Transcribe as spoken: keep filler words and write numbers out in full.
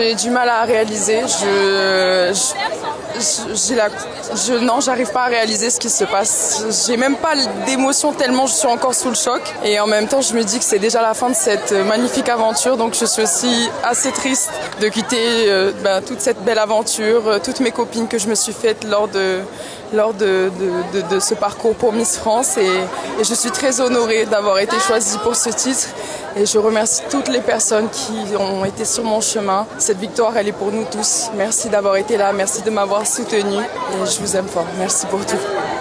J'ai du mal à réaliser. Je, je, j'ai la, je, non, j'arrive pas à réaliser ce qui se passe. J'ai même pas d'émotion tellement je suis encore sous le choc. Et en même temps, je me dis que c'est déjà la fin de cette magnifique aventure. Donc, je suis aussi assez triste de quitter euh, ben, toute cette belle aventure, euh, toutes mes copines que je me suis faites lors de, lors de, de, de, de ce parcours pour Miss France. Et, et je suis très honorée d'avoir été choisie pour ce titre. Et je remercie toutes les personnes qui ont été sur mon chemin. Cette victoire, elle est pour nous tous. Merci d'avoir été là, merci de m'avoir soutenue et je vous aime fort. Merci pour tout.